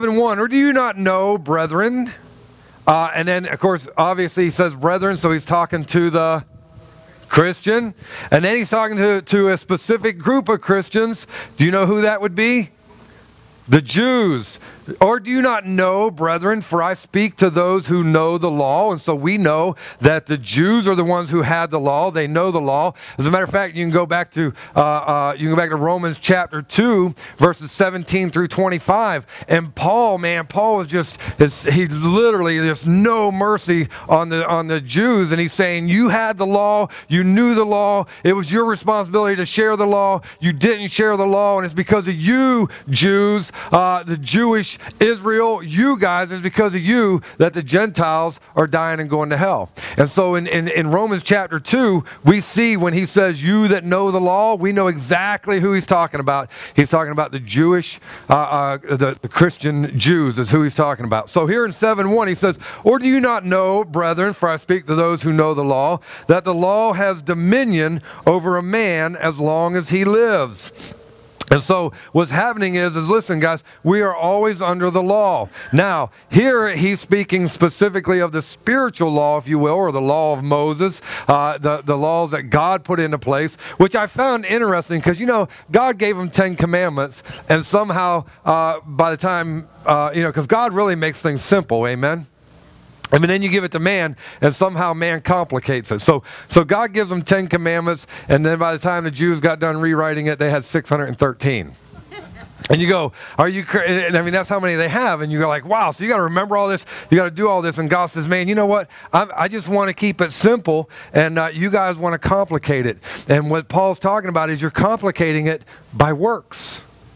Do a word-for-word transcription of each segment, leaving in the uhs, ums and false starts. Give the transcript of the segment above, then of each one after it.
one, or do you not know, brethren? Uh, and then, of course, obviously he says brethren, so he's talking to the Christian. And then he's talking to, to a specific group of Christians. Do you know who that would be? The Jews. Or do you not know, brethren, for I speak to those who know the law. And so we know that the Jews are the ones who had the law. They know the law. As a matter of fact, you can go back to uh, uh, you can go back to Romans chapter two, verses seventeen through twenty-five. And Paul, man, Paul was just is, he literally there's no mercy on the on the Jews, and he's saying you had the law, you knew the law, it was your responsibility to share the law. You didn't share the law, and it's because of you, Jews, uh, the Jewish Israel, you guys, it's because of you that the Gentiles are dying and going to hell. And so in, in, in Romans chapter two, we see when he says you that know the law, we know exactly who he's talking about. He's talking about the Jewish, uh, uh, the, the Christian Jews is who he's talking about. So here in seven one, he says, or do you not know, brethren, for I speak to those who know the law, that the law has dominion over a man as long as he lives. And so what's happening is, is listen, guys, we are always under the law. Now, here he's speaking specifically of the spiritual law, if you will, or the law of Moses, uh, the, the laws that God put into place, which I found interesting because, you know, God gave him Ten Commandments, and somehow uh, by the time, uh, you know, because God really makes things simple, amen? I mean, then you give it to man, and somehow man complicates it. So so God gives them Ten Commandments, and then by the time the Jews got done rewriting it, they had six hundred thirteen. And you go, are you crazy? I mean, that's how many they have. And you go like, wow, so you got to remember all this. You got to do all this. And God says, man, you know what? I, I just want to keep it simple, and uh, you guys want to complicate it. And what Paul's talking about is you're complicating it by works.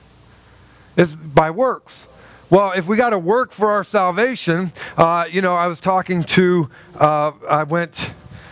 It's by works. Well, if we got to work for our salvation, uh, you know, I was talking to, uh, I went,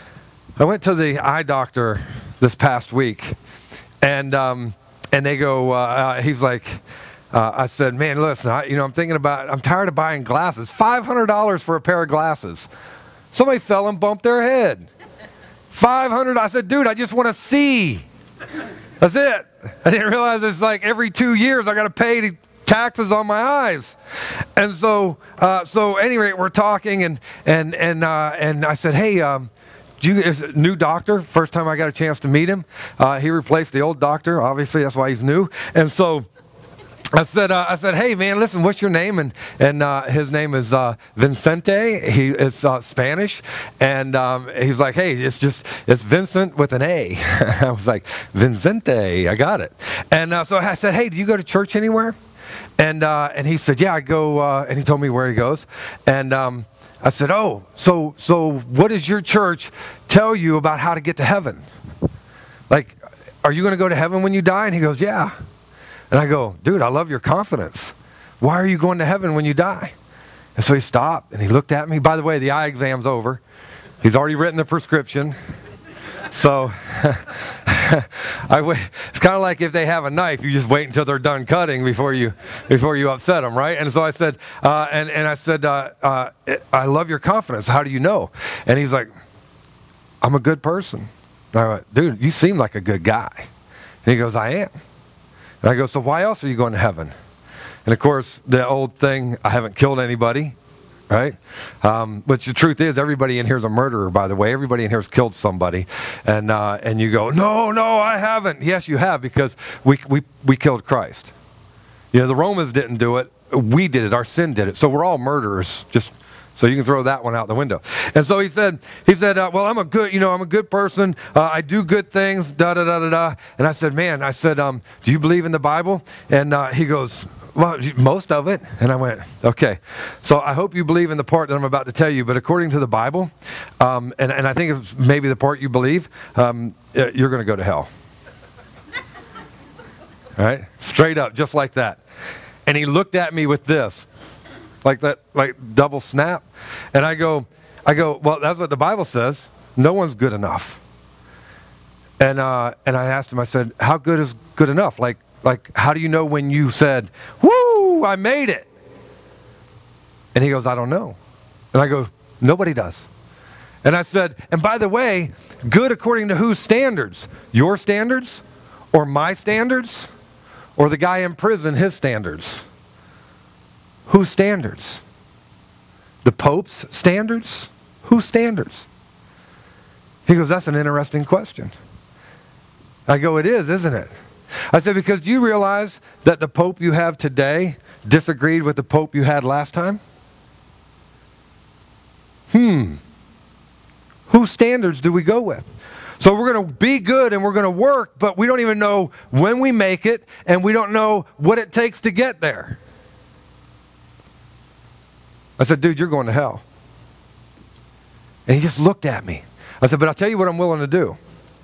I went to the eye doctor this past week, and um, and they go, uh, uh, he's like, uh, I said, man, listen, I, you know, I'm thinking about, I'm tired of buying glasses, five hundred dollars for a pair of glasses. Somebody fell and bumped their head. five hundred dollars. I said, dude, I just want to see. That's it. I didn't realize it's like every two years I got to pay to taxes on my eyes. And so uh, so anyway, we're talking, and and and uh, and I said, hey, um, do you, is a new doctor, first time I got a chance to meet him. Uh, he replaced the old doctor, obviously, that's why he's new. And so I said, uh, I said, hey man, listen, what's your name? And and uh, his name is uh, Vincente. He it's uh, Spanish, and um, he's like, hey, it's just it's Vincent with an A. I was like, Vincente, I got it. And uh, so I said, hey, do you go to church anywhere? And uh, and he said, yeah, I go, uh, and he told me where he goes. And um, I said, oh, so so what does your church tell you about how to get to heaven? Like, are you going to go to heaven when you die? And he goes, yeah. And I go, dude, I love your confidence. Why are you going to heaven when you die? And so he stopped, and he looked at me. By the way, the eye exam's over. He's already written the prescription. So I w- it's kind of like if they have a knife, you just wait until they're done cutting before you before you upset them, right? And so I said, uh, and and I said, uh, uh, I love your confidence. How do you know? And he's like, I'm a good person. And I went, dude, you seem like a good guy. And he goes, I am. And I go, so why else are you going to heaven? And of course, the old thing, I haven't killed anybody. Right? Um, but the truth is, everybody in here is a murderer, by the way. Everybody in here has killed somebody. And uh, and you go, no, no, I haven't. Yes, you have, because we, we, we killed Christ. You know, the Romans didn't do it. We did it. Our sin did it. So we're all murderers. Just so you can throw that one out the window. And so he said, he said, uh, well, I'm a good, you know, I'm a good person. Uh, I do good things, da, da, da, da, da. And I said, man, I said, um, do you believe in the Bible? And uh, he goes, well, most of it. And I went, okay. So I hope you believe in the part that I'm about to tell you. But according to the Bible, um, and, and I think it's maybe the part you believe, um, you're going to go to hell. All right? Straight up, just like that. And he looked at me with this, like that, like double snap. And I go, I go, well, that's what the Bible says. No one's good enough. And uh, and I asked him, I said, how good is good enough? Like, Like, how do you know when you said, woo, I made it? And he goes, I don't know. And I go, nobody does. And I said, and by the way, good according to whose standards? Your standards? Or my standards? Or the guy in prison, his standards? Whose standards? The Pope's standards? Whose standards? He goes, that's an interesting question. I go, it is, isn't it? I said, because do you realize that the Pope you have today disagreed with the Pope you had last time? Hmm. Whose standards do we go with? So we're going to be good and we're going to work, but we don't even know when we make it, and we don't know what it takes to get there. I said, dude, you're going to hell. And he just looked at me. I said, but I'll tell you what I'm willing to do.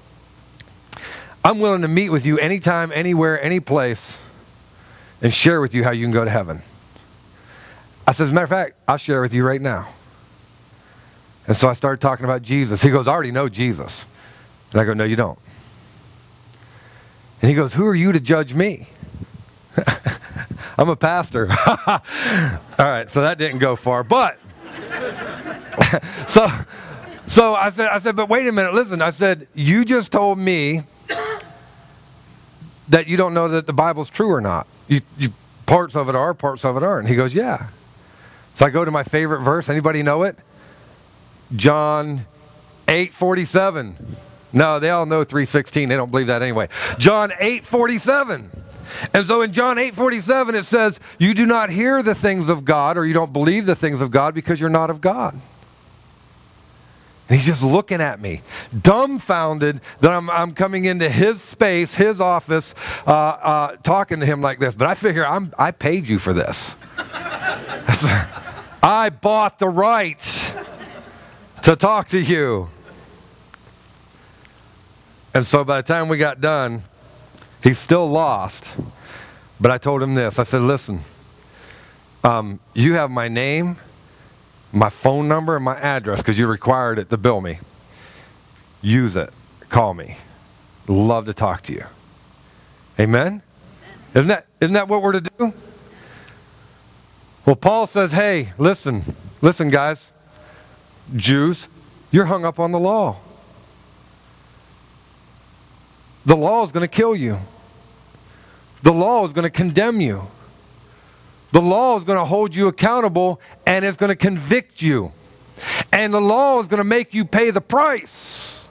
I'm willing to meet with you anytime, anywhere, any place, and share with you how you can go to heaven. I said, as a matter of fact, I'll share with you right now. And so I started talking about Jesus. He goes, I already know Jesus. And I go, no, you don't. And he goes, who are you to judge me? I'm a pastor. All right, so that didn't go far. But, so, so I said, I said, but wait a minute, listen. I said, you just told me that you don't know that the Bible's true or not. You, you, parts of it are, parts of it aren't. He goes, yeah. So I go to my favorite verse. Anybody know it? John eight forty-seven. No, they all know three sixteen. They don't believe that anyway. John eight forty-seven. And so in John eight forty-seven it says, you do not hear the things of God, or you don't believe the things of God because you're not of God. And he's just looking at me, dumbfounded that I'm, I'm coming into his space, his office, uh, uh, talking to him like this. But I figure I'm, I paid you for this. I bought the right to talk to you. And so by the time we got done, he's still lost. But I told him this. I said, listen, um, you have my name, my phone number, and my address because you required it to bill me. Use it. Call me. Love to talk to you. Amen? Isn't that, isn't that what we're to do? Well, Paul says, hey, listen, listen, guys, Jews, you're hung up on the law. The law is going to kill you. The law is going to condemn you. The law is going to hold you accountable, and it's going to convict you. And the law is going to make you pay the price.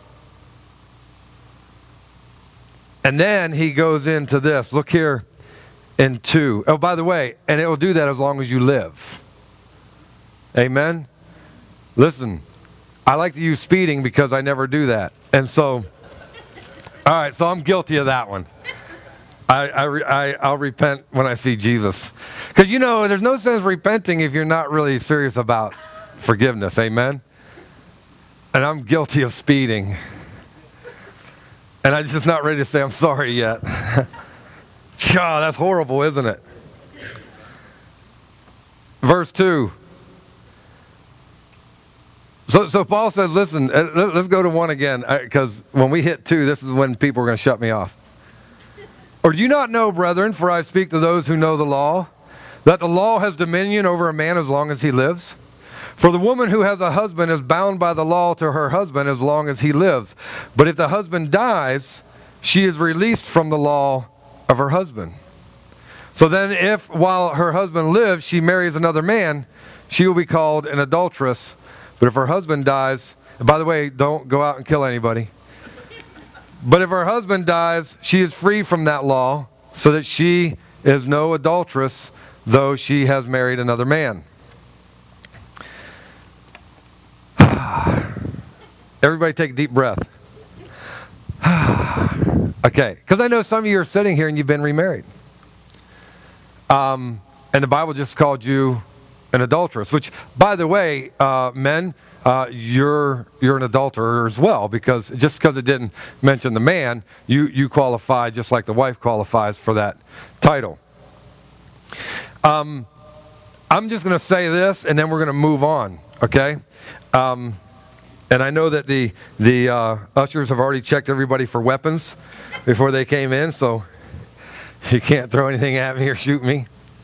And then he goes into this. Look here in two. Oh, by the way, and it will do that as long as you live. Amen? Listen, I like to use speeding because I never do that. And so, all right, so I'm guilty of that one. I, I, I, I'll repent when I see Jesus. Because, you know, there's no sense repenting if you're not really serious about forgiveness. Amen? And I'm guilty of speeding. And I'm just not ready to say I'm sorry yet. God, that's horrible, isn't it? Verse two. So, so Paul says, listen, let's go to one again. Because when we hit two, this is when people are going to shut me off. Or do you not know, brethren, for I speak to those who know the law, that the law has dominion over a man as long as he lives? For the woman who has a husband is bound by the law to her husband as long as he lives. But if the husband dies, she is released from the law of her husband. So then if, while her husband lives, she marries another man, she will be called an adulteress. But if her husband dies, and by the way, don't go out and kill anybody. But if her husband dies, she is free from that law, so that she is no adulteress, though she has married another man. Everybody take a deep breath. Okay, because I know some of you are sitting here and you've been remarried. Um, and the Bible just called you an adulteress, which, by the way, uh, men, uh, you're you're an adulterer as well, because just because it didn't mention the man, you, you qualify just like the wife qualifies for that title. Um, I'm just going to say this, and then we're going to move on, okay? Um, and I know that the, the uh, ushers have already checked everybody for weapons before they came in, so you can't throw anything at me or shoot me.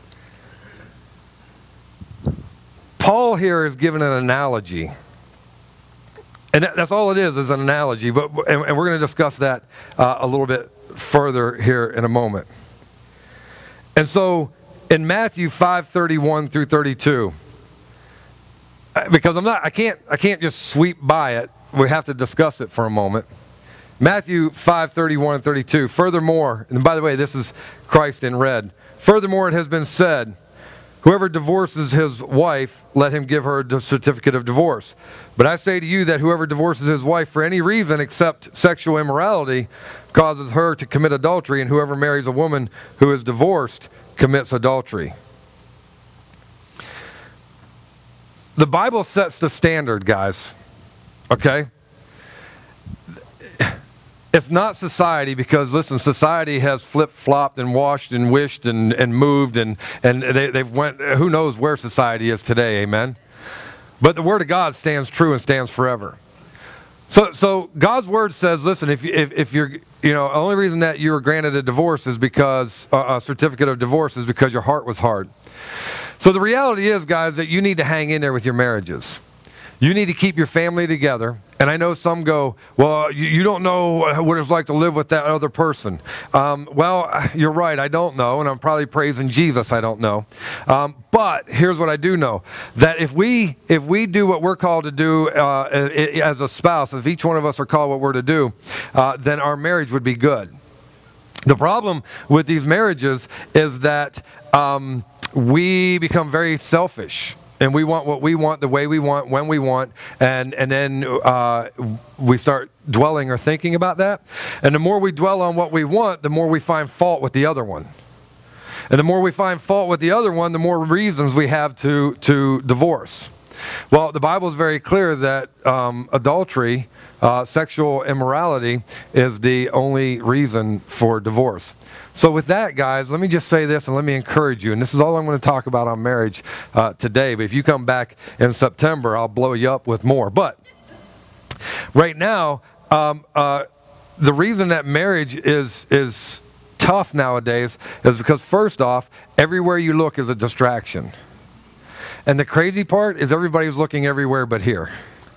Paul here is given an analogy. And that's all it is, is an analogy. But and, and we're going to discuss that uh, a little bit further here in a moment. And so, in Matthew five thirty-one through thirty-two. Because I'm not, I can't, I can't just sweep by it. We have to discuss it for a moment. Matthew five thirty-one and thirty-two. Furthermore, and by the way, this is Christ in red. Furthermore, it has been said, whoever divorces his wife, let him give her a certificate of divorce. But I say to you that whoever divorces his wife for any reason except sexual immorality causes her to commit adultery, and whoever marries a woman who is divorced commits adultery. The Bible sets the standard, guys. Okay? It's not society, because, listen, society has flip-flopped and washed and wished and, and moved, and, and they, they've went, who knows where society is today, amen? But the Word of God stands true and stands forever. So so God's Word says, listen, if, if, if you're, you know, the only reason that you were granted a divorce is because, uh, a certificate of divorce is because your heart was hard. So the reality is, guys, that you need to hang in there with your marriages. You need to keep your family together. And I know some go, well, you, you don't know what it's like to live with that other person. Um, well, you're right, I don't know, and I'm probably praising Jesus, I don't know. Um, but here's what I do know, that if we if we do what we're called to do uh, as a spouse, if each one of us are called what we're to do, uh, then our marriage would be good. The problem with these marriages is that um, we become very selfish. And we want what we want, the way we want, when we want, and and then uh, we start dwelling or thinking about that. And the more we dwell on what we want, the more we find fault with the other one. And the more we find fault with the other one, the more reasons we have to, to divorce. Well, the Bible is very clear that um, adultery, uh, sexual immorality, is the only reason for divorce. So with that, guys, let me just say this and let me encourage you. And this is all I'm going to talk about on marriage uh, today. But if you come back in September, I'll blow you up with more. But right now, um, uh, the reason that marriage is is tough nowadays is because, first off, everywhere you look is a distraction. And the crazy part is everybody's looking everywhere but here.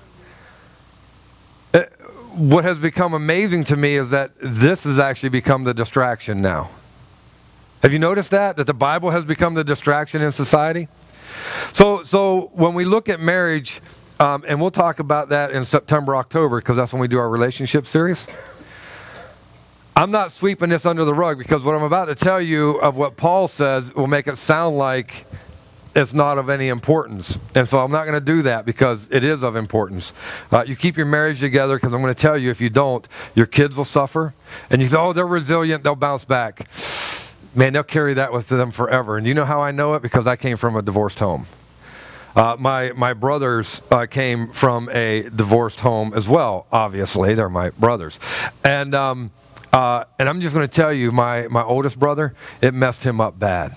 It, what has become amazing to me is that this has actually become the distraction now. Have you noticed that? That the Bible has become the distraction in society? So so when we look at marriage, um, and we'll talk about that in September, October, because that's when we do our relationship series. I'm not sweeping this under the rug, because what I'm about to tell you of what Paul says will make it sound like it's not of any importance. And so I'm not going to do that, because it is of importance. Uh, you keep your marriage together, because I'm going to tell you, if you don't, your kids will suffer. And you say, oh, they're resilient, they'll bounce back. Man, they'll carry that with them forever. And you know how I know it? Because I came from a divorced home. Uh, my my brothers uh, came from a divorced home as well, obviously. They're my brothers. And um, uh, and I'm just going to tell you, my, my oldest brother, it messed him up bad.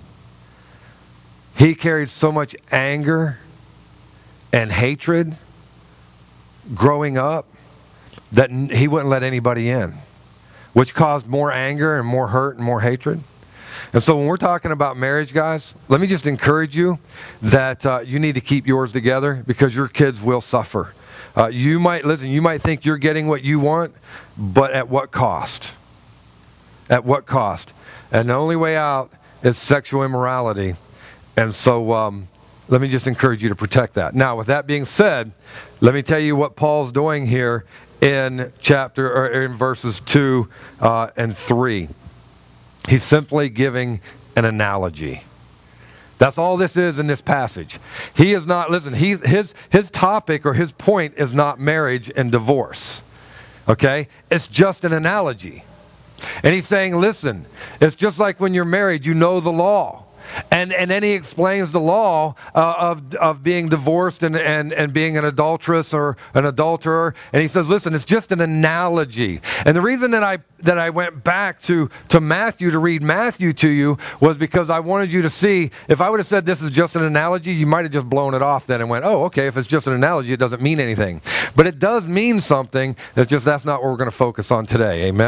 He carried so much anger and hatred growing up that he wouldn't let anybody in, which caused more anger and more hurt and more hatred. And so when we're talking about marriage, guys, let me just encourage you that uh, you need to keep yours together, because your kids will suffer. Uh, you might, listen, you might think you're getting what you want, but at what cost? At what cost? And the only way out is sexual immorality. And so um, let me just encourage you to protect that. Now, with that being said, let me tell you what Paul's doing here in chapter or in verses two uh, and three. He's simply giving an analogy. That's all this is in this passage. He is not, listen, he, his, his topic or his point is not marriage and divorce. Okay? It's just an analogy. And he's saying, listen, it's just like when you're married, you know the law. And and then he explains the law uh, of of being divorced and, and, and being an adulteress or an adulterer. And he says, listen, it's just an analogy. And the reason that I that I went back to, to Matthew to read Matthew to you was because I wanted you to see, if I would have said this is just an analogy, you might have just blown it off then and went, oh, okay, if it's just an analogy, it doesn't mean anything. But it does mean something. It's just that's not what we're going to focus on today. Amen?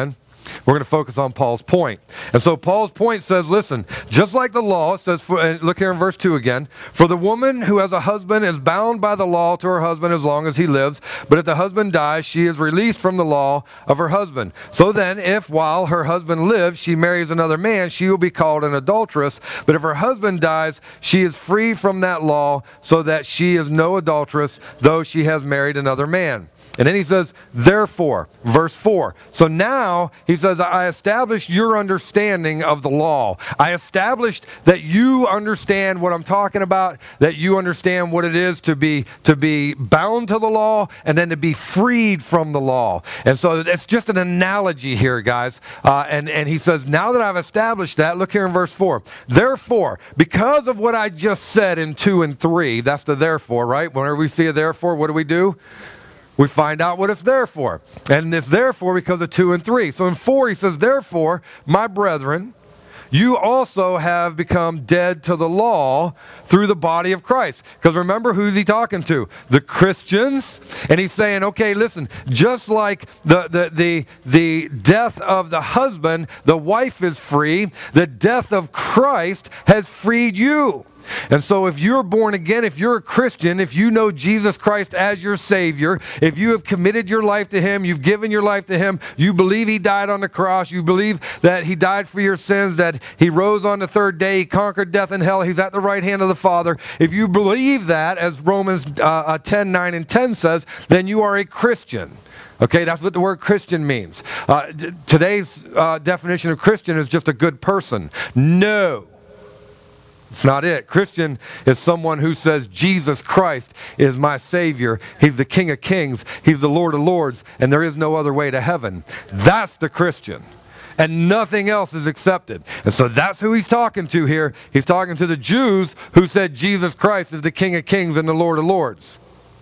We're going to focus on Paul's point. And so Paul's point says, listen, just like the law, it says, for, and look here in verse two again, for the woman who has a husband is bound by the law to her husband as long as he lives, but if the husband dies, she is released from the law of her husband. So then, if while her husband lives, she marries another man, she will be called an adulteress, but if her husband dies, she is free from that law, so that she is no adulteress, though she has married another man. And then he says, therefore, verse four. So now, he says, I established your understanding of the law. I established that you understand what I'm talking about, that you understand what it is to be to be bound to the law and then to be freed from the law. And so it's just an analogy here, guys. Uh, and, and he says, now that I've established that, look here in verse four. Therefore, because of what I just said in two and three, that's the therefore, right? Whenever we see a therefore, what do we do? We find out what it's there for. And it's therefore because of two and three. So in four, he says, therefore, my brethren, you also have become dead to the law through the body of Christ. Because remember, who's he talking to? The Christians. And he's saying, okay, listen, just like the, the, the, the death of the husband, the wife is free, the death of Christ has freed you. And so if you're born again, if you're a Christian, if you know Jesus Christ as your Savior, if you have committed your life to Him, you've given your life to Him, you believe He died on the cross, you believe that He died for your sins, that He rose on the third day, He conquered death and hell, He's at the right hand of the Father. If you believe that, as Romans uh, ten, nine, and ten says, then you are a Christian. Okay, that's what the word Christian means. Uh, today's uh, definition of Christian is just a good person. No. It's not it. Christian is someone who says Jesus Christ is my Savior. He's the King of Kings. He's the Lord of Lords. And there is no other way to heaven. That's the Christian. And nothing else is accepted. And so that's who he's talking to here. He's talking to the Jews who said Jesus Christ is the King of Kings and the Lord of Lords.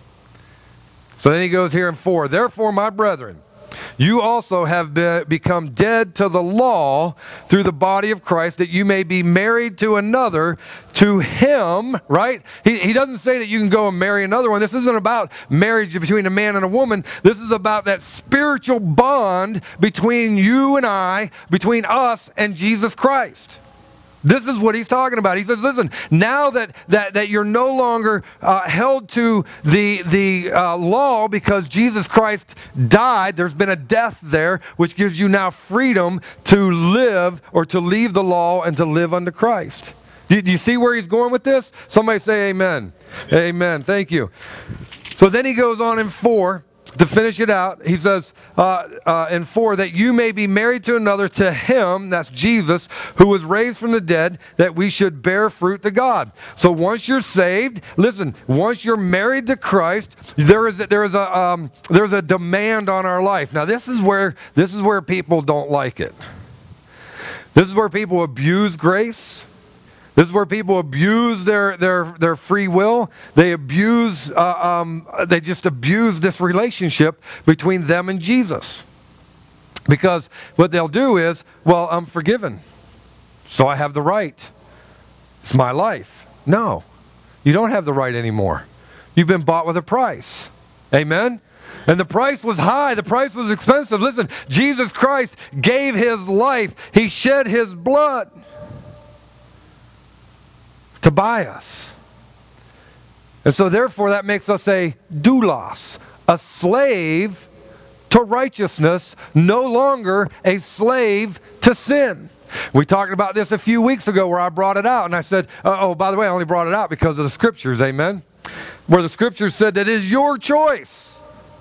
So then he goes here in four. Therefore, my brethren, you also have be, become dead to the law through the body of Christ, that you may be married to another, to Him, right? He, he doesn't say that you can go and marry another one. This isn't about marriage between a man and a woman. This is about that spiritual bond between you and I, between us and Jesus Christ. This is what he's talking about. He says, listen, now that that, that you're no longer uh, held to the, the uh, law because Jesus Christ died, there's been a death there, which gives you now freedom to live or to leave the law and to live unto Christ. Do, do you see where he's going with this? Somebody say amen. Amen. Thank you. So then he goes on in four. To finish it out, he says uh, uh, in four, that you may be married to another, to Him, that's Jesus, who was raised from the dead, that we should bear fruit to God. So once you're saved, listen, once you're married to Christ, there is a, there is a um, there's a demand on our life. Now this is where this is where people don't like it. This is where people abuse grace. This is where people abuse their, their, their free will. They abuse, uh, um, they just abuse this relationship between them and Jesus. Because what they'll do is, well, I'm forgiven, so I have the right. It's my life. No, you don't have the right anymore. You've been bought with a price. Amen? And the price was high. The price was expensive. Listen, Jesus Christ gave His life. He shed His blood to buy us. And so therefore that makes us a doulos, a slave to righteousness, no longer a slave to sin. We talked about this a few weeks ago where I brought it out and I said, uh, oh, by the way, I only brought it out because of the scriptures, amen? Where the scriptures said that it is your choice.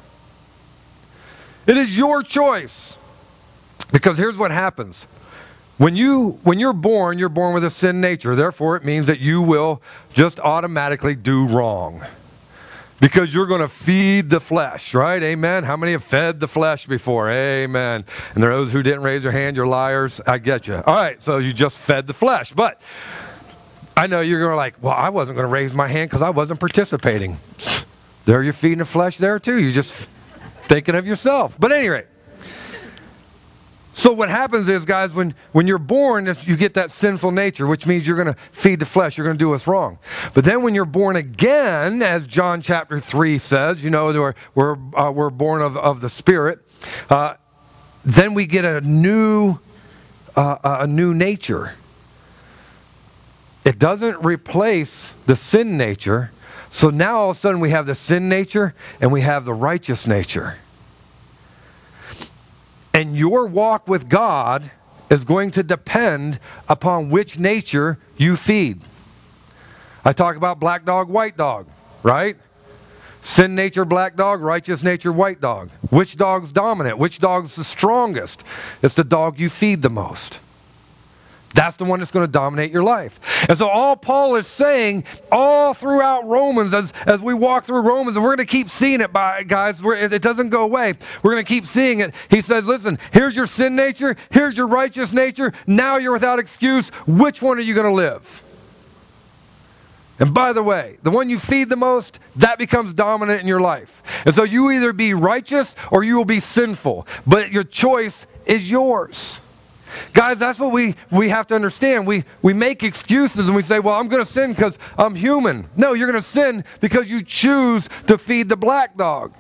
It is your choice. Because here's what happens. When, you, when you're born, you're born with a sin nature. Therefore, it means that you will just automatically do wrong. Because you're going to feed the flesh, right? Amen. How many have fed the flesh before? Amen. And there are those who didn't raise their hand, you're liars. I get you. All right, so you just fed the flesh. But I know you're going to like, well, I wasn't going to raise my hand because I wasn't participating. There you're feeding the flesh there too. You're just thinking of yourself. But at any rate. So what happens is, guys, when, when you're born, you get that sinful nature, which means you're going to feed the flesh. You're going to do what's wrong. But then when you're born again, as John chapter three says, you know, we're, we're, uh, we're born of, of the Spirit. Uh, then we get a new, uh, a new nature. It doesn't replace the sin nature. So now all of a sudden we have the sin nature and we have the righteous nature. And your walk with God is going to depend upon which nature you feed. I talk about black dog, white dog, right? Sin nature, black dog, righteous nature, white dog. Which dog's dominant? Which dog's the strongest? It's the dog you feed the most. That's the one that's going to dominate your life. And so all Paul is saying all throughout Romans, as, as we walk through Romans, and we're going to keep seeing it, by, guys, we're, it doesn't go away. We're going to keep seeing it. He says, listen, here's your sin nature, here's your righteous nature, now you're without excuse. Which one are you going to live? And by the way, the one you feed the most, that becomes dominant in your life. And so you either be righteous or you will be sinful. But your choice is yours. Guys, that's what we, we have to understand. We, we make excuses and we say, well, I'm going to sin because I'm human. No, you're going to sin because you choose to feed the black dog.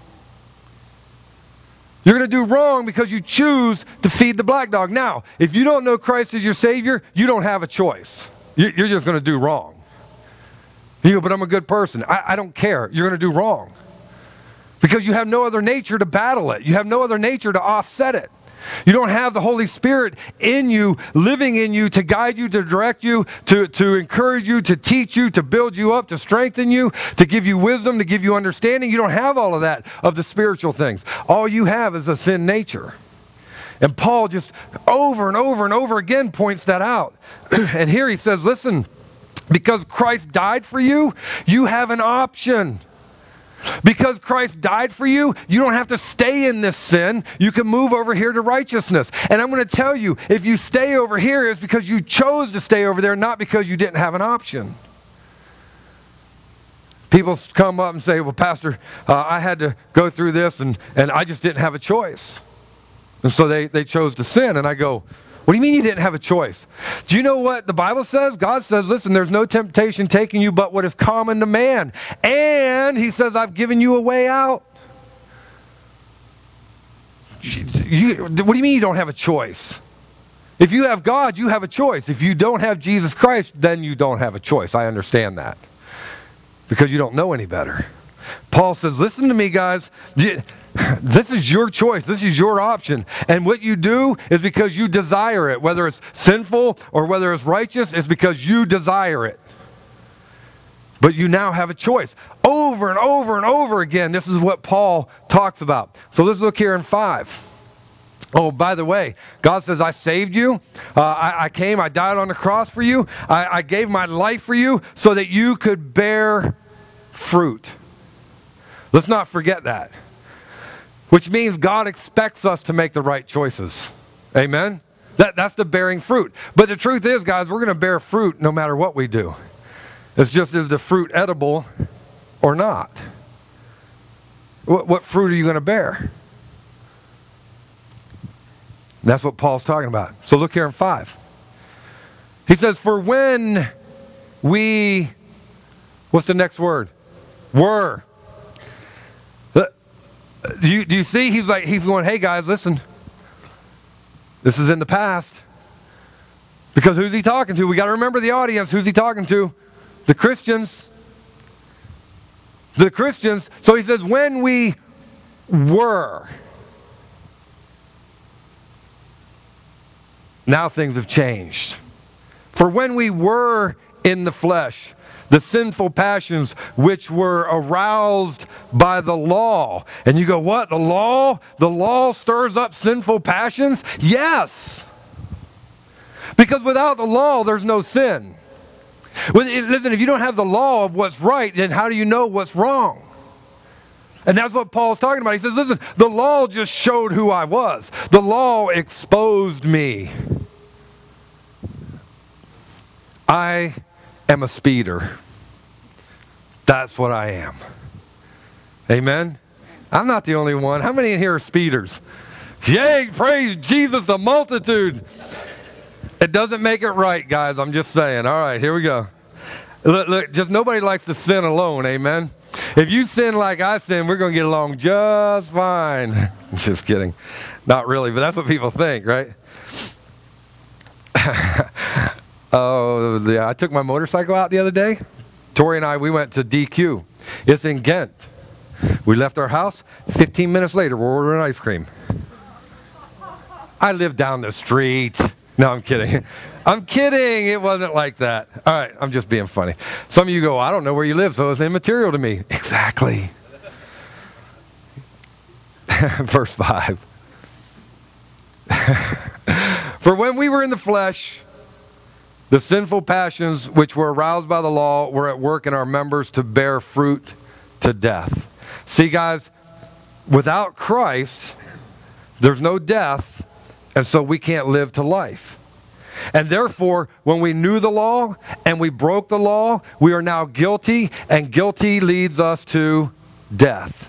You're going to do wrong because you choose to feed the black dog. Now, if you don't know Christ as your Savior, you don't have a choice. You're just going to do wrong. You go, but I'm a good person. I, I don't care. You're going to do wrong. Because you have no other nature to battle it. You have no other nature to offset it. You don't have the Holy Spirit in you, living in you, to guide you, to direct you, to, to encourage you, to teach you, to build you up, to strengthen you, to give you wisdom, to give you understanding. You don't have all of that of the spiritual things. All you have is a sin nature. And Paul just over and over and over again points that out. And here he says, listen, because Christ died for you, you have an option. Because Christ died for you, you don't have to stay in this sin. You can move over here to righteousness. And I'm going to tell you, if you stay over here, it's because you chose to stay over there, not because you didn't have an option. People come up and say, well, Pastor, uh, I had to go through this, and, and I just didn't have a choice. And so they, they chose to sin. And I go, what do you mean you didn't have a choice? Do you know what the Bible says? God says, listen, there's no temptation taking you but what is common to man. And he says, I've given you a way out. You, you, what do you mean you don't have a choice? If you have God, you have a choice. If you don't have Jesus Christ, then you don't have a choice. I understand that. Because you don't know any better. Paul says, listen to me, guys. This is your choice. This is your option. And what you do is because you desire it. Whether it's sinful or whether it's righteous, it's because you desire it. But you now have a choice. Over and over and over again, this is what Paul talks about. So let's look here in five. Oh, by the way, God says, I saved you. Uh, I, I came, I died on the cross for you. I, I gave my life for you so that you could bear fruit. Let's not forget that. Which means God expects us to make the right choices. Amen? That, that's the bearing fruit. But the truth is, guys, we're going to bear fruit no matter what we do. It's just, is the fruit edible or not? What, what fruit are you going to bear? That's what Paul's talking about. So look here in five. He says, for when we, what's the next word? Were. Do you, do you see? He's like, he's going, hey guys, listen. This is in the past. Because who's he talking to? We got to remember the audience. Who's he talking to? The Christians. The Christians. So he says, when we were. Now things have changed. For when we were in the flesh, the sinful passions which were aroused by the law. And you go, what? The law? The law stirs up sinful passions? Yes. Because without the law, there's no sin. Listen, if you don't have the law of what's right, then how do you know what's wrong? And that's what Paul's talking about. He says, listen, the law just showed who I was. The law exposed me. I am a speeder. That's what I am. Amen? I'm not the only one. How many in here are speeders? Yay, praise Jesus, the multitude. It doesn't make it right, guys. I'm just saying. All right, here we go. Look, look, just nobody likes to sin alone. Amen? If you sin like I sin, we're going to get along just fine. Just kidding. Not really, but that's what people think, right? Oh, yeah. I took my motorcycle out the other day. Tori and I, we went to D Q. It's in Ghent. We left our house. fifteen minutes later, we're ordering ice cream. I live down the street. No, I'm kidding. I'm kidding. It wasn't like that. All right, I'm just being funny. Some of you go, I don't know where you live, so it's immaterial to me. Exactly. Verse five. For when we were in the flesh, the sinful passions which were aroused by the law were at work in our members to bear fruit to death. See, guys, without Christ, there's no death, and so we can't live to life. And therefore, when we knew the law and we broke the law, we are now guilty, and guilty leads us to death.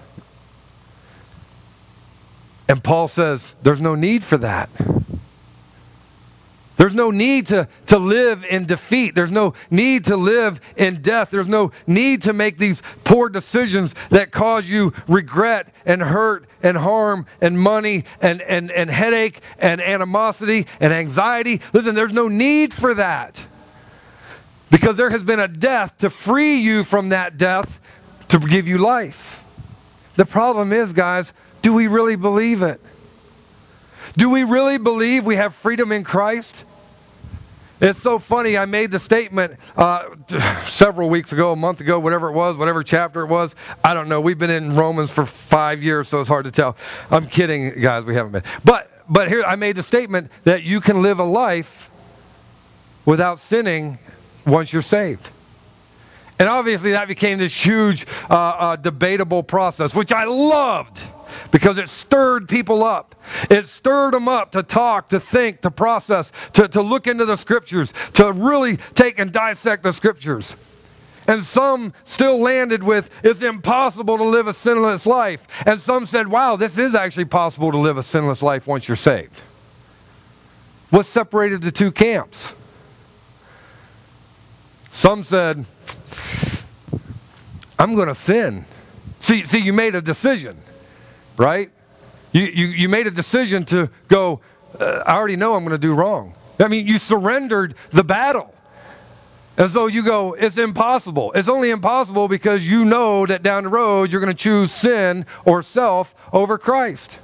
And Paul says, there's no need for that. There's no need to, to live in defeat. There's no need to live in death. There's no need to make these poor decisions that cause you regret and hurt and harm and money and, and, and headache and animosity and anxiety. Listen, there's no need for that. Because there has been a death to free you from that death to give you life. The problem is, guys, do we really believe it? Do we really believe we have freedom in Christ? It's so funny. I made the statement uh, several weeks ago, a month ago, whatever it was, whatever chapter it was. I don't know. We've been in Romans for five years, so it's hard to tell. I'm kidding, guys. We haven't been. But, but here I made the statement that you can live a life without sinning once you're saved. And obviously that became this huge uh, uh, debatable process, which I loved. Because it stirred people up. It stirred them up to talk, to think, to process, to, to look into the Scriptures, to really take and dissect the Scriptures. And some still landed with, it's impossible to live a sinless life. And some said, wow, this is actually possible to live a sinless life once you're saved. What separated the two camps? Some said, I'm going to sin. See, see, you made a decision. Right? You, you, you made a decision to go, uh, I already know I'm going to do wrong. I mean, you surrendered the battle. And so you go, it's impossible. It's only impossible because you know that down the road you're going to choose sin or self over Christ.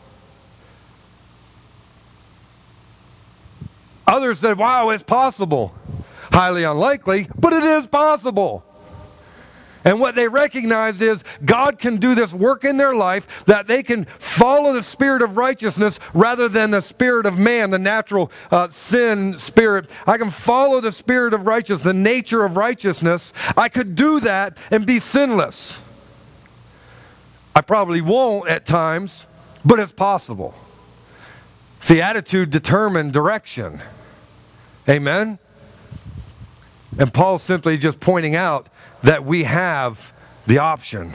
Others said, wow, it's possible. Highly unlikely, but it is possible. And what they recognized is God can do this work in their life, that they can follow the spirit of righteousness rather than the spirit of man, the natural uh, sin spirit. I can follow the spirit of righteousness, the nature of righteousness. I could do that and be sinless. I probably won't at times, but it's possible. See, attitude determines direction. Amen? And Paul's simply just pointing out that we have the option.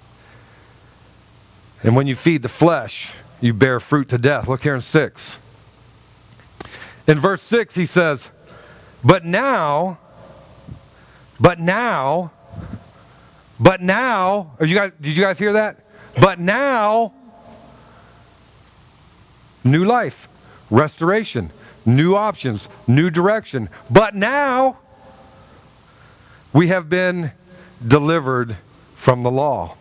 And when you feed the flesh, you bear fruit to death. Look here in six. In verse six, he says, But now, but now, but now, are you guys, did you guys hear that? But now, new life, restoration, new options, new direction. But now, we have been delivered from the law.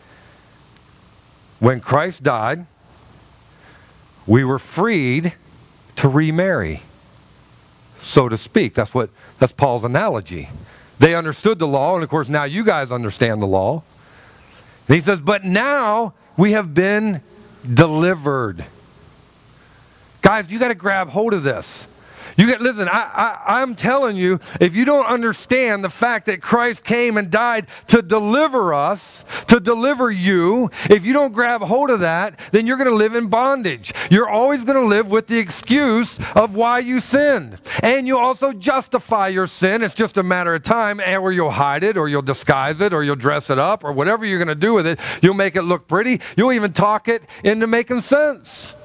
When Christ died, we were freed to remarry, so to speak. That's what that's Paul's analogy. They understood the law, and of course now you guys understand the law. And he says, but now we have been delivered. Guys, you got to grab hold of this. You get, listen, I, I, I'm telling you, if you don't understand the fact that Christ came and died to deliver us, to deliver you, if you don't grab hold of that, then you're going to live in bondage. You're always going to live with the excuse of why you sinned. And you also justify your sin. It's just a matter of time, and where you'll hide it, or you'll disguise it, or you'll dress it up, or whatever you're going to do with it. You'll make it look pretty. You'll even talk it into making sense.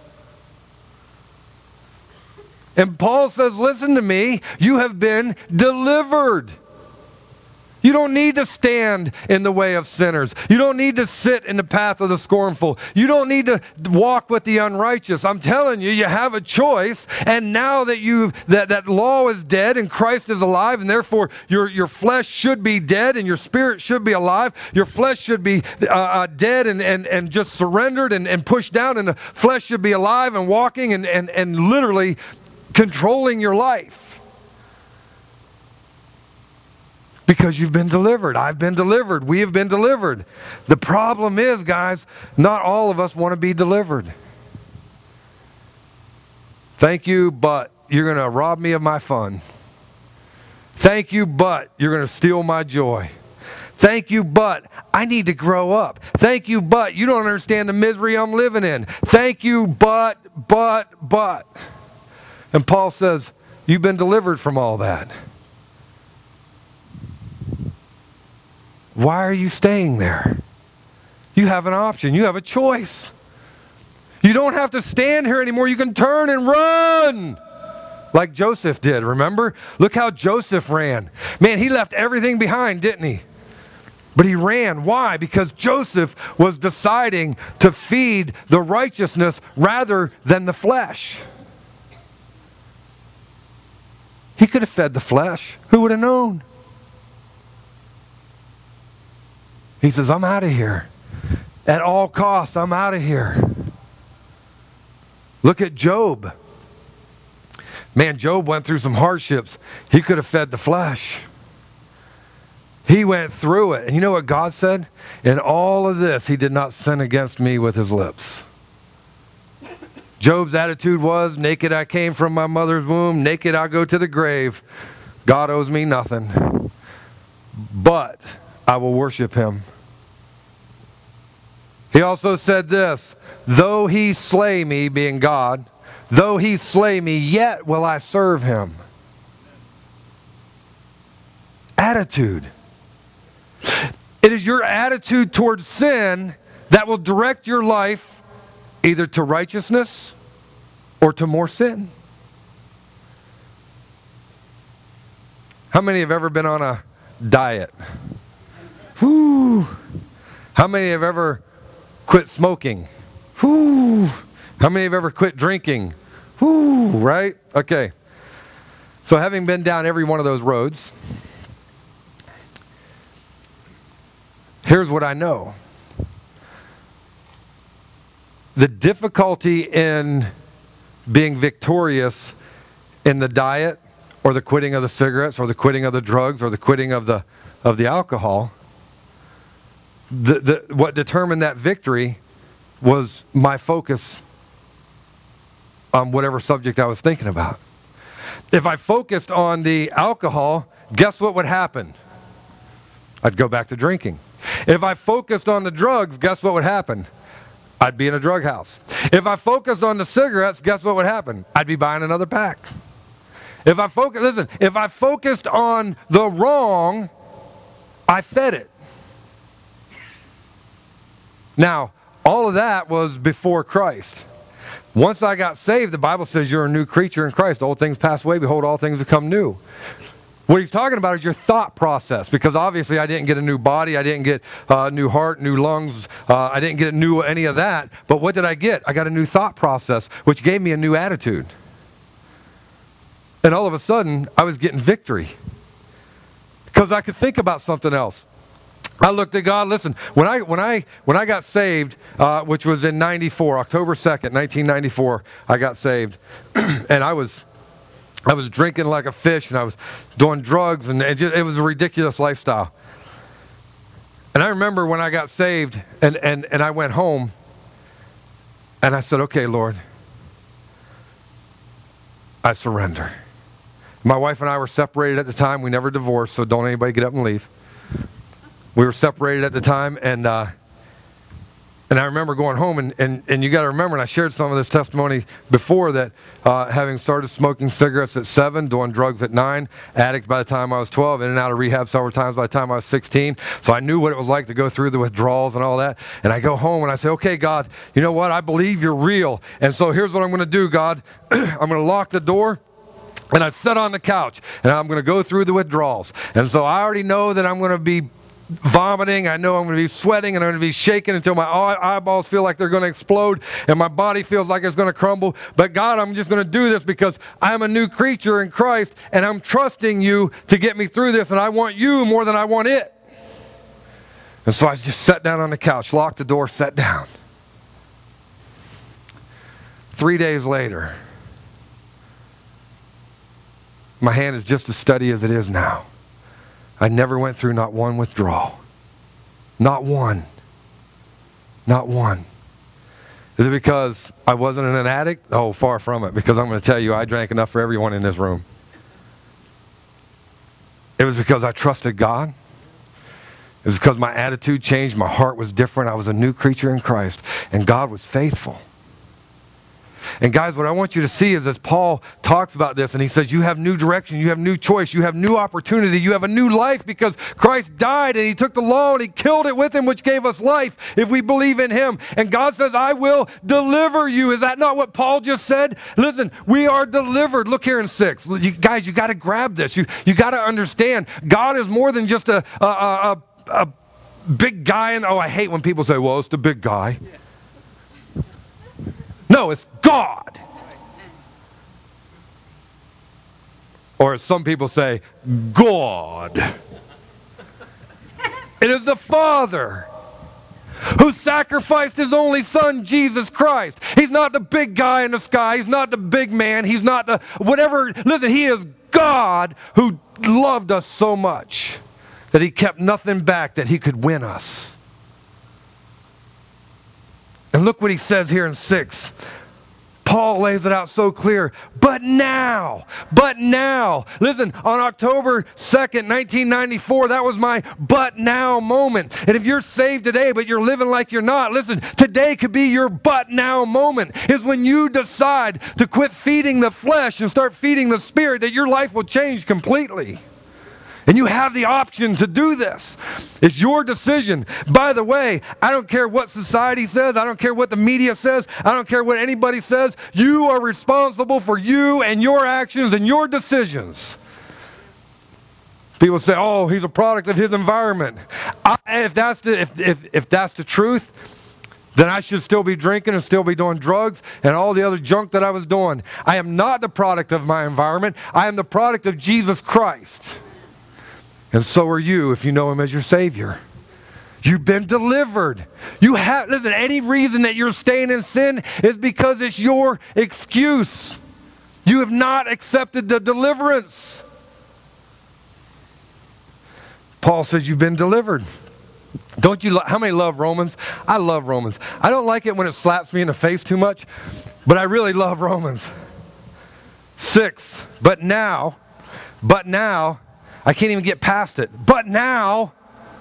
And Paul says, listen to me, you have been delivered. You don't need to stand in the way of sinners. You don't need to sit in the path of the scornful. You don't need to walk with the unrighteous. I'm telling you, you have a choice. And now that you that, that law is dead and Christ is alive, and therefore your, your flesh should be dead and your spirit should be alive. Your flesh should be uh, uh, dead and, and, and just surrendered and, and pushed down, and the flesh should be alive and walking and, and, and literally controlling your life. Because you've been delivered. I've been delivered. We have been delivered. The problem is, guys, not all of us want to be delivered. Thank you, but you're going to rob me of my fun. Thank you, but you're going to steal my joy. Thank you, but I need to grow up. Thank you, but you don't understand the misery I'm living in. Thank you, but, but, but. And Paul says, you've been delivered from all that. Why are you staying there? You have an option. You have a choice. You don't have to stand here anymore. You can turn and run like Joseph did, remember? Look how Joseph ran. Man, he left everything behind, didn't he? But he ran. Why? Because Joseph was deciding to feed the righteousness rather than the flesh. He could have fed the flesh. Who would have known? He says, I'm out of here. At all costs, I'm out of here. Look at Job. Man, Job went through some hardships. He could have fed the flesh. He went through it. And you know what God said? In all of this, he did not sin against me with his lips. Job's attitude was, naked I came from my mother's womb, naked I go to the grave. God owes me nothing. But I will worship him. He also said this, though he slay me, being God, though he slay me, yet will I serve him. Attitude. It is your attitude towards sin that will direct your life either to righteousness or to more sin. How many have ever been on a diet? Whew. How many have ever quit smoking? Whew. How many have ever quit drinking? Whew, right? Okay. So having been down every one of those roads, here's what I know. The difficulty in being victorious in the diet or the quitting of the cigarettes or the quitting of the drugs or the quitting of the of the alcohol, the, the, what determined that victory was my focus on whatever subject I was thinking about. If I focused on the alcohol, guess what would happen? I'd go back to drinking. If I focused on the drugs, guess what would happen? I'd be in a drug house. If I focused on the cigarettes, guess what would happen? I'd be buying another pack. If I focus, listen, if I focused on the wrong, I fed it. Now, all of that was before Christ. Once I got saved, the Bible says you're a new creature in Christ. Old things pass away, behold, all things become new. What he's talking about is your thought process, because obviously I didn't get a new body, I didn't get a new heart, new lungs, uh, I didn't get a new any of that. But what did I get? I got a new thought process, which gave me a new attitude. And all of a sudden, I was getting victory. Because I could think about something else. I looked at God. Listen, when I when I when I got saved, uh, which was in ninety-four, October second, nineteen ninety-four, I got saved, and I was I was drinking like a fish, and I was doing drugs, and it, just, it was a ridiculous lifestyle. And I remember when I got saved, and and and I went home, and I said, "Okay, Lord, I surrender." My wife and I were separated at the time. We never divorced, so don't anybody get up and leave. We were separated at the time, and uh, and I remember going home, and, and, and you got to remember, and I shared some of this testimony before, that uh, having started smoking cigarettes at seven, doing drugs at nine, addict by the time I was twelve, in and out of rehab several times by the time I was sixteen, so I knew what it was like to go through the withdrawals and all that, and I go home and I say, okay, God, you know what, I believe you're real, and so here's what I'm going to do, God. I'm going to lock the door. And I sat on the couch, and I'm going to go through the withdrawals. And so I already know that I'm going to be vomiting. I know I'm going to be sweating, and I'm going to be shaking until my eye- eyeballs feel like they're going to explode, and my body feels like it's going to crumble. But God, I'm just going to do this because I'm a new creature in Christ, and I'm trusting you to get me through this, and I want you more than I want it. And so I just sat down on the couch, locked the door, sat down. Three days later, my hand is just as steady as it is now. I never went through not one withdrawal. Not one. Not one. Is it because I wasn't an addict? Oh, far from it. Because I'm going to tell you, I drank enough for everyone in this room. It was because I trusted God. It was because my attitude changed. My heart was different. I was a new creature in Christ. And God was faithful. And guys, what I want you to see is as Paul talks about this, and he says, you have new direction, you have new choice, you have new opportunity, you have a new life because Christ died and he took the law and he killed it with him, which gave us life if we believe in him. And God says, I will deliver you. Is that not what Paul just said? Listen, we are delivered. Look here in six. You, guys, you got to grab this. You, you got to understand, God is more than just a, a, a, a big guy. And oh, I hate when people say, well, it's the big guy. No, it's God. Or as some people say, God. It is the Father who sacrificed his only Son, Jesus Christ. He's not the big guy in the sky. He's not the big man. He's not the whatever. Listen, he is God who loved us so much that he kept nothing back that he could win us. And look what he says here in six. Paul lays it out so clear. But now, but now. Listen, on October second, nineteen ninety-four, that was my but now moment. And if you're saved today, but you're living like you're not, listen, today could be your but now moment. Is when you decide to quit feeding the flesh and start feeding the spirit, that your life will change completely. And you have the option to do this. It's your decision. By the way, I don't care what society says. I don't care what the media says. I don't care what anybody says. You are responsible for you and your actions and your decisions. People say, oh, he's a product of his environment. I, if, that's the, if, if, if that's the truth, then I should still be drinking and still be doing drugs and all the other junk that I was doing. I am not the product of my environment. I am the product of Jesus Christ. And so are you if you know him as your Savior. You've been delivered. You have, listen, any reason that you're staying in sin is because it's your excuse. You have not accepted the deliverance. Paul says you've been delivered. Don't you? Lo- How many love Romans? I love Romans. I don't like it when it slaps me in the face too much, but I really love Romans. Six, but now, but now, I can't even get past it. But now,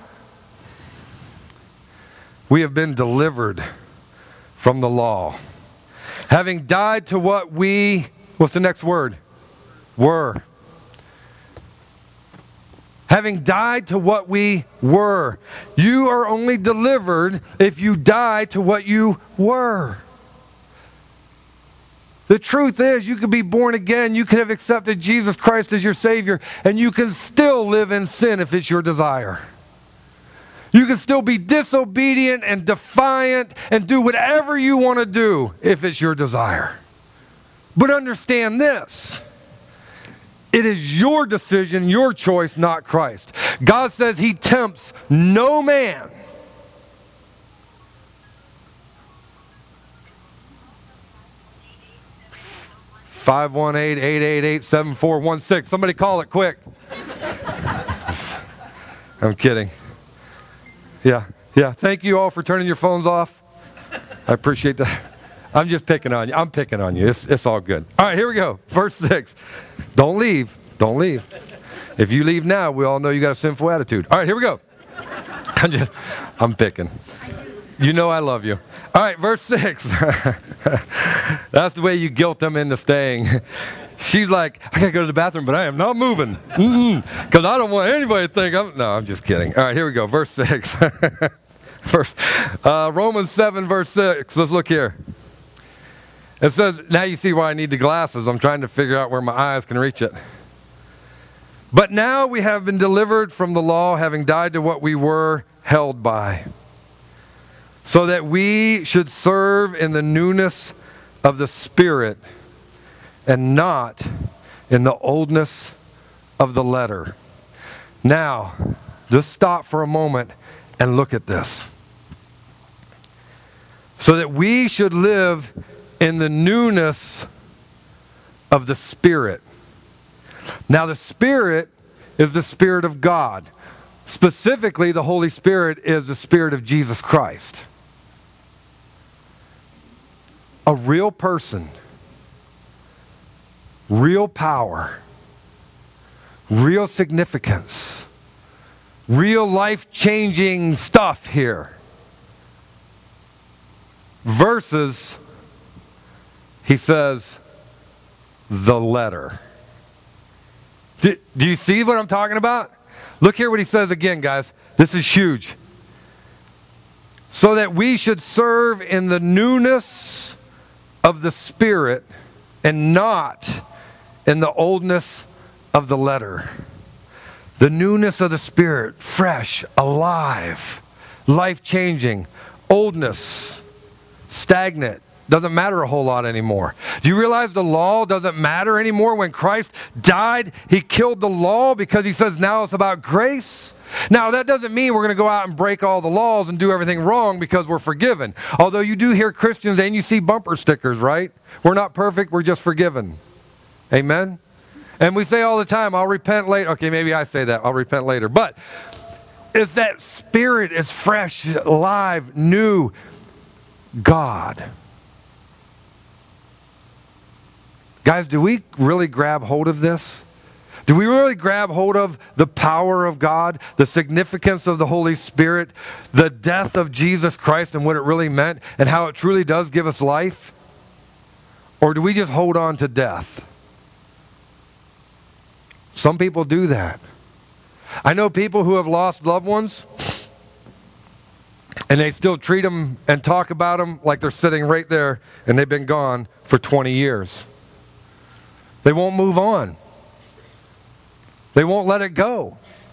we have been delivered from the law. Having died to what we, what's the next word? Were. Having died to what we were. You are only delivered if you die to what you were. The truth is, you could be born again, you could have accepted Jesus Christ as your Savior, and you can still live in sin if it's your desire. You can still be disobedient and defiant and do whatever you want to do if it's your desire. But understand this. It is your decision, your choice, not Christ. God says he tempts no man. five one eight, eight eight eight, seven four one six. Somebody call it quick. I'm kidding. Yeah, yeah. Thank you all for turning your phones off. I appreciate that. I'm just picking on you. I'm picking on you. It's, it's all good. All right, here we go. Verse six. Don't leave. Don't leave. If you leave now, we all know you got a sinful attitude. All right, here we go. I'm just, I'm picking. You know I love you. All right, verse six. That's the way you guilt them into staying. She's like, I got to go to the bathroom, but I am not moving. Because I don't want anybody to think I'm... No, I'm just kidding. All right, here we go. Verse six. Verse, uh, Romans seven, verse six. Let's look here. It says, now you see why I need the glasses. I'm trying to figure out where my eyes can reach it. But now we have been delivered from the law, having died to what we were held by, so that we should serve in the newness of the Spirit and not in the oldness of the letter. Now, just stop for a moment and look at this. So that we should live in the newness of the Spirit. Now, the Spirit is the Spirit of God. Specifically, the Holy Spirit is the Spirit of Jesus Christ. A real person, real power, real significance, real life-changing stuff here. Versus, he says, the letter. Do, do you see what I'm talking about? Look here what he says again, guys. This is huge. So that we should serve in the newness of the Spirit and not in the oldness of the letter. The newness of the Spirit, fresh, alive, life-changing. Oldness, stagnant. Doesn't matter a whole lot anymore. Do you realize the law doesn't matter anymore? When Christ died, he killed the law because he says now it's about grace. Now, that doesn't mean we're going to go out and break all the laws and do everything wrong because we're forgiven. Although you do hear Christians and you see bumper stickers, right? We're not perfect, we're just forgiven. Amen? And we say all the time, I'll repent later. Okay, maybe I say that. I'll repent later. But it's that Spirit is fresh, alive, new God. Guys, do we really grab hold of this? Do we really grab hold of the power of God, the significance of the Holy Spirit, the death of Jesus Christ and what it really meant, and how it truly does give us life? Or do we just hold on to death? Some people do that. I know people who have lost loved ones, and they still treat them and talk about them like they're sitting right there, and they've been gone for twenty years. They won't move on. They won't let it go.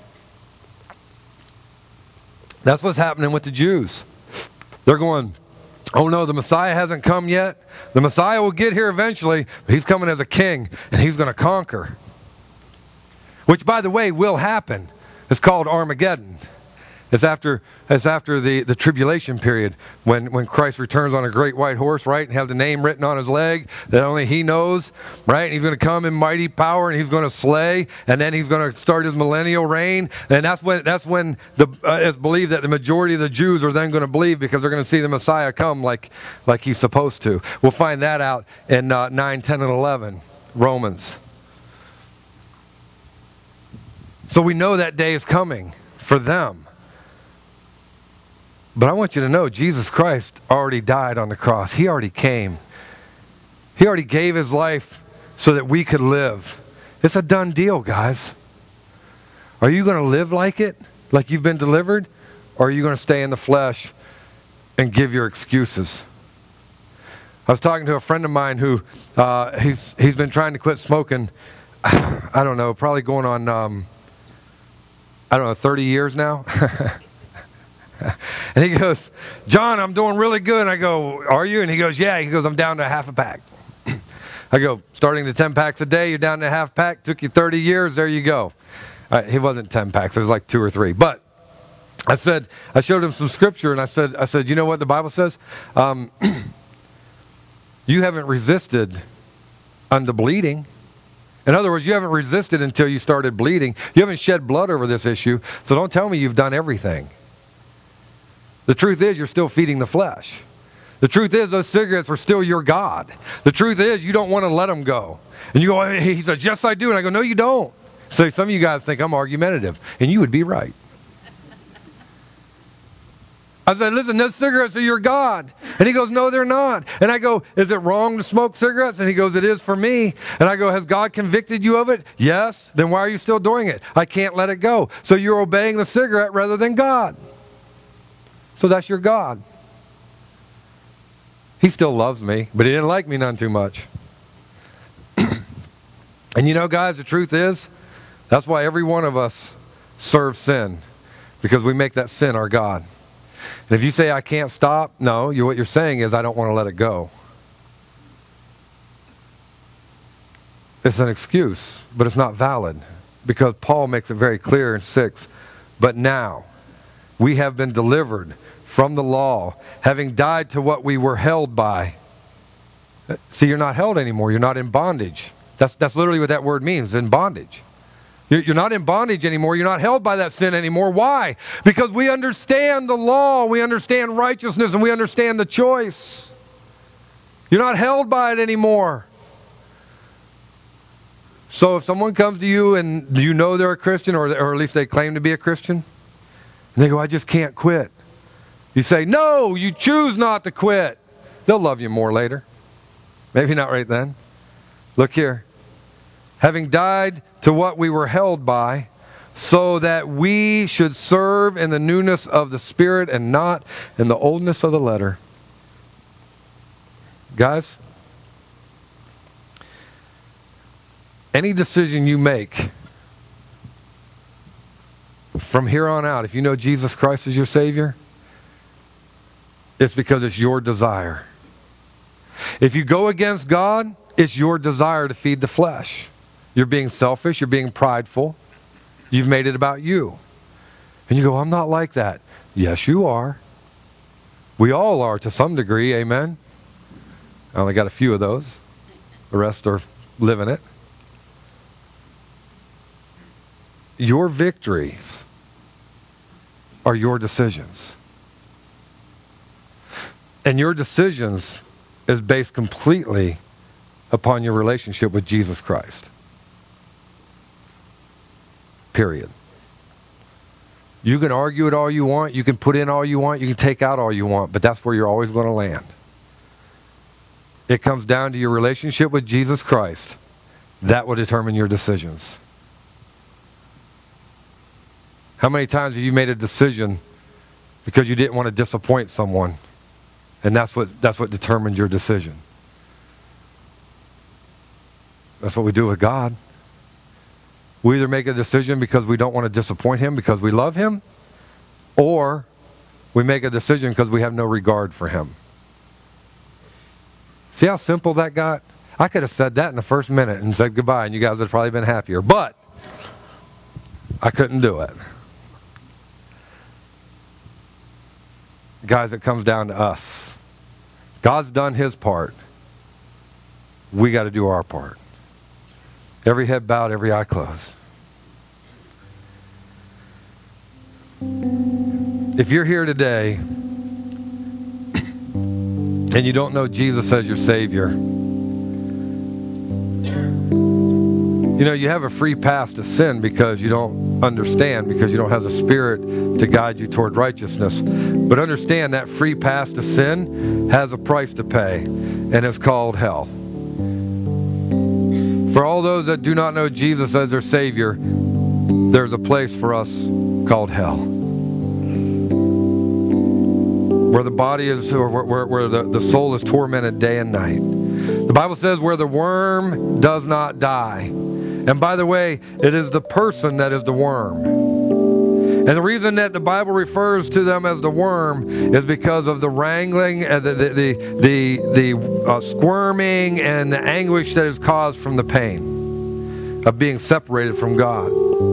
That's what's happening with the Jews. They're going, oh no, the Messiah hasn't come yet. The Messiah will get here eventually, but he's coming as a king, and he's going to conquer. Which, by the way, will happen. It's called Armageddon. It's after, it's after the, the tribulation period when, when Christ returns on a great white horse, right? And has the name written on his leg that only he knows, right? And he's going to come in mighty power and he's going to slay. And then he's going to start his millennial reign. And that's when, that's when the, uh, it's believed that the majority of the Jews are then going to believe because they're going to see the Messiah come like, like he's supposed to. We'll find that out in uh, nine, ten, and eleven, Romans. So we know that day is coming for them. But I want you to know, Jesus Christ already died on the cross. He already came. He already gave his life so that we could live. It's a done deal, guys. Are you going to live like it, like you've been delivered? Or are you going to stay in the flesh and give your excuses? I was talking to a friend of mine who, uh, he's, he's been trying to quit smoking, I don't know, probably going on, um, I don't know, thirty years now. And he goes, John, I'm doing really good. And I go, are you? And he goes, yeah. He goes, I'm down to half a pack. I go, starting to ten packs a day, you're down to half pack. Took you thirty years. There you go. Uh, he wasn't ten packs. It was like two or three. But I said, I showed him some scripture. And I said, I said, you know what the Bible says? Um, you haven't resisted unto bleeding. In other words, you haven't resisted until you started bleeding. You haven't shed blood over this issue. So don't tell me you've done everything. The truth is, you're still feeding the flesh. The truth is, those cigarettes are still your God. The truth is, you don't want to let them go. And you go, he says, yes, I do. And I go, no, you don't. So some of you guys think I'm argumentative. And you would be right. I said, listen, those cigarettes are your God. And he goes, no, they're not. And I go, is it wrong to smoke cigarettes? And he goes, it is for me. And I go, has God convicted you of it? Yes. Then why are you still doing it? I can't let it go. So you're obeying the cigarette rather than God. So that's your God. He still loves me, but he didn't like me none too much. And you know, guys, the truth is, that's why every one of us serves sin, because we make that sin our God. And if you say, I can't stop, no, you, what you're saying is, I don't want to let it go. It's an excuse, but it's not valid, because Paul makes it very clear in six. But now, we have been delivered from the law, having died to what we were held by. See, you're not held anymore. You're not in bondage. That's, that's literally what that word means, in bondage. You're, you're not in bondage anymore. You're not held by that sin anymore. Why? Because we understand the law. We understand righteousness, and we understand the choice. You're not held by it anymore. So if someone comes to you and you know they're a Christian, or, or at least they claim to be a Christian, and they go, I just can't quit. You say, no, you choose not to quit. They'll love you more later. Maybe not right then. Look here. Having died to what we were held by, so that we should serve in the newness of the Spirit and not in the oldness of the letter. Guys, any decision you make from here on out, if you know Jesus Christ as your Savior, it's because it's your desire. If you go against God, it's your desire to feed the flesh. You're being selfish, you're being prideful. You've made it about you. And you go, I'm not like that. Yes, you are. We all are to some degree, amen? I only got a few of those. The rest are living it. Your victories are your decisions. And your decisions is based completely upon your relationship with Jesus Christ. Period. You can argue it all you want, you can put in all you want, you can take out all you want, but that's where you're always going to land. It comes down to your relationship with Jesus Christ. That will determine your decisions. How many times have you made a decision because you didn't want to disappoint someone? And that's what that's what determined your decision. That's what we do with God. We either make a decision because we don't want to disappoint Him because we love Him, or we make a decision because we have no regard for Him. See how simple that got? I could have said that in the first minute and said goodbye, and you guys would have probably been happier. But I couldn't do it. Guys, it comes down to us. God's done His part. We got to do our part. Every head bowed, every eye closed. If you're here today and you don't know Jesus as your Savior, you know, you have a free pass to sin because you don't understand, because you don't have the Spirit to guide you toward righteousness. But understand that free pass to sin has a price to pay, and it's called hell. For all those that do not know Jesus as their Savior, there's a place for us called hell, where the body is, or where, where the, the soul is tormented day and night. The Bible says where the worm does not die. And by the way, it is the person that is the worm. And the reason that the Bible refers to them as the worm is because of the wrangling, and the the the the, the uh, squirming and the anguish that is caused from the pain of being separated from God.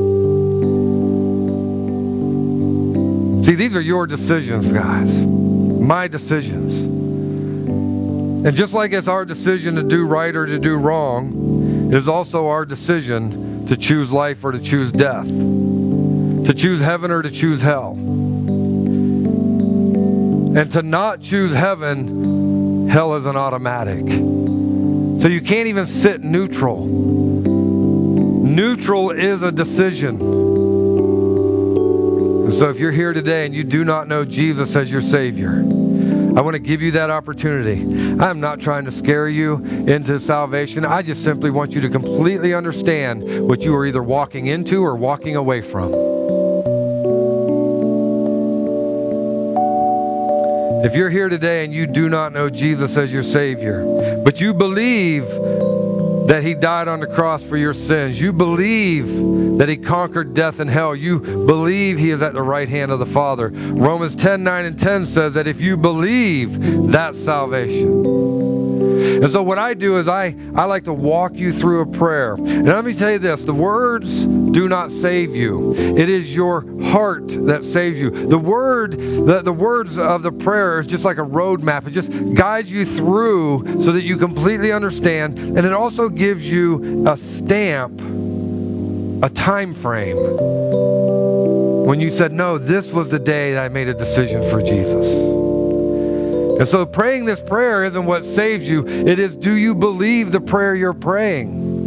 See, these are your decisions, guys. My decisions. And just like it's our decision to do right or to do wrong, it is also our decision to choose life or to choose death. To choose heaven or to choose hell. And to not choose heaven, hell is an automatic. So you can't even sit neutral. Neutral is a decision. And so if you're here today and you do not know Jesus as your Savior, I want to give you that opportunity. I'm not trying to scare you into salvation. I just simply want you to completely understand what you are either walking into or walking away from. If you're here today and you do not know Jesus as your Savior, but you believe that He died on the cross for your sins, you believe that He conquered death and hell, you believe He is at the right hand of the Father. Romans ten, nine and ten says that if you believe, that's salvation. And so what I do is I, I like to walk you through a prayer. And let me tell you this, the words do not save you. It is your heart that saves you. The word, the, the words of the prayer is just like a roadmap. It just guides you through so that you completely understand. And it also gives you a stamp, a time frame. When you said, no, this was the day that I made a decision for Jesus. And so praying this prayer isn't what saves you. It is, do you believe the prayer you're praying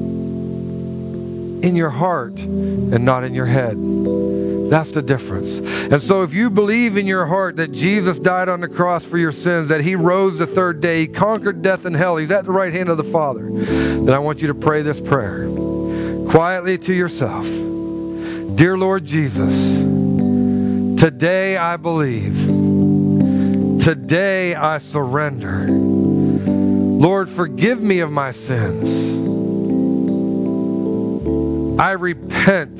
in your heart and not in your head? That's the difference. And so if you believe in your heart that Jesus died on the cross for your sins, that He rose the third day, He conquered death and hell, He's at the right hand of the Father, then I want you to pray this prayer quietly to yourself. Dear Lord Jesus, today I believe. Today I surrender. Lord, forgive me of my sins. I repent.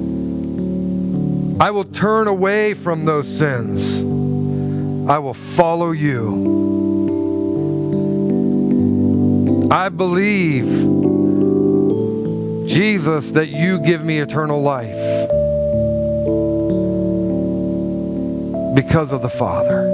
I will turn away from those sins. I will follow you. I believe, Jesus, that you give me eternal life because of the Father.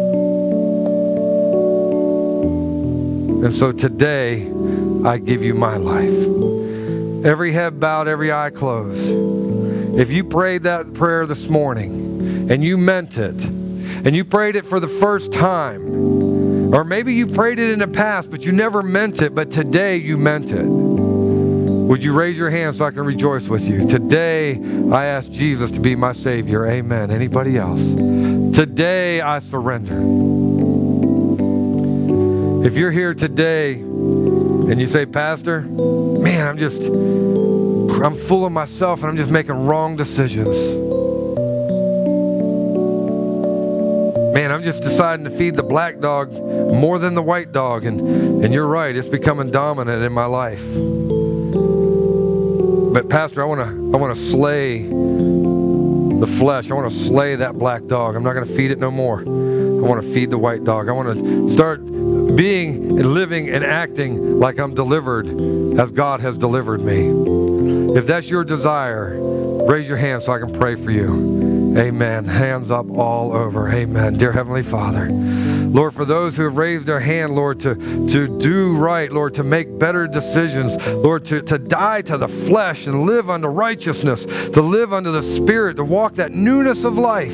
And so today, I give you my life. Every head bowed, every eye closed. If you prayed that prayer this morning, and you meant it, and you prayed it for the first time, or maybe you prayed it in the past, but you never meant it, but today you meant it, would you raise your hand so I can rejoice with you? Today, I ask Jesus to be my Savior. Amen. Anybody else? Today, I surrender. If you're here today and you say, Pastor, man, I'm just, I'm full of myself and I'm just making wrong decisions. Man, I'm just deciding to feed the black dog more than the white dog. And, and you're right, it's becoming dominant in my life. But Pastor, I want to I want to slay the flesh. I want to slay that black dog. I'm not going to feed it no more. I want to feed the white dog. I want to start being and living and acting like I'm delivered as God has delivered me. If that's your desire, raise your hand so I can pray for you. Amen. Hands up all over. Amen. Dear Heavenly Father, Lord, for those who have raised their hand, Lord, to, to do right, Lord, to make better decisions, Lord, to, to die to the flesh and live unto righteousness, to live unto the Spirit, to walk that newness of life.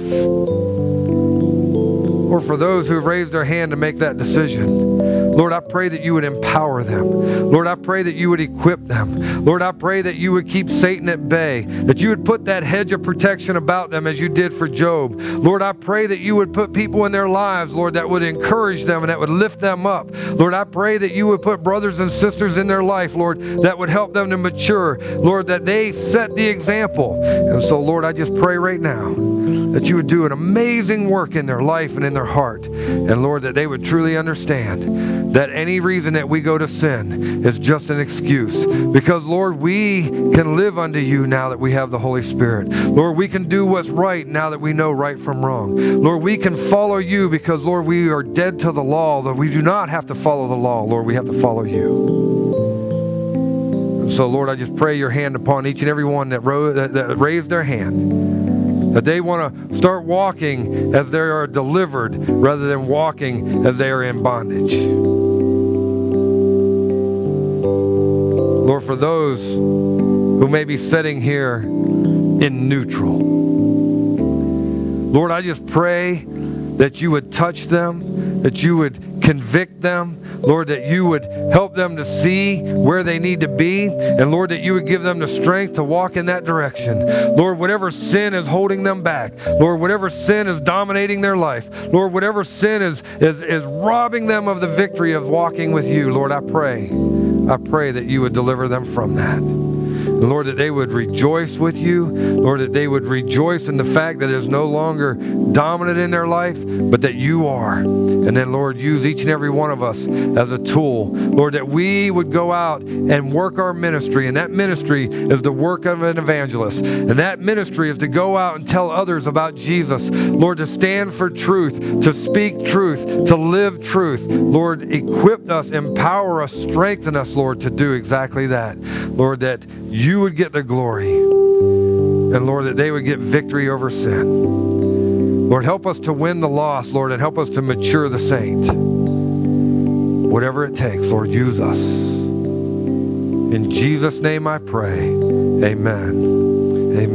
Or for those who have raised their hand to make that decision, Lord, I pray that you would empower them. Lord, I pray that you would equip them. Lord, I pray that you would keep Satan at bay, that you would put that hedge of protection about them as you did for Job. Lord, I pray that you would put people in their lives, Lord, that would encourage them and that would lift them up. Lord, I pray that you would put brothers and sisters in their life, Lord, that would help them to mature. Lord, that they set the example. And so, Lord, I just pray right now that you would do an amazing work in their life and in their heart. And Lord, that they would truly understand that any reason that we go to sin is just an excuse. Because, Lord, we can live unto you now that we have the Holy Spirit. Lord, we can do what's right now that we know right from wrong. Lord, we can follow you because, Lord, we are dead to the law. That we do not have to follow the law. Lord, we have to follow you. And so, Lord, I just pray your hand upon each and every one that, ro- that, that raised their hand, that they want to start walking as they are delivered rather than walking as they are in bondage. Lord, for those who may be sitting here in neutral, Lord, I just pray that you would touch them, that you would convict them, Lord, that you would help them to see where they need to be, and Lord, that you would give them the strength to walk in that direction. Lord, whatever sin is holding them back, Lord, whatever sin is dominating their life, Lord, whatever sin is, is, is robbing them of the victory of walking with you, Lord, I pray, I pray that you would deliver them from that. And Lord, that they would rejoice with you. Lord, that they would rejoice in the fact that it is no longer dominant in their life, but that you are. And then, Lord, use each and every one of us as a tool. Lord, that we would go out and work our ministry. And that ministry is the work of an evangelist. And that ministry is to go out and tell others about Jesus. Lord, to stand for truth, to speak truth, to live truth. Lord, equip us, empower us, strengthen us, Lord, to do exactly that. Lord, that you would get the glory. And Lord, that they would get victory over sin. Lord, help us to win the lost, Lord, and help us to mature the saint. Whatever it takes, Lord, use us. In Jesus' name I pray. Amen.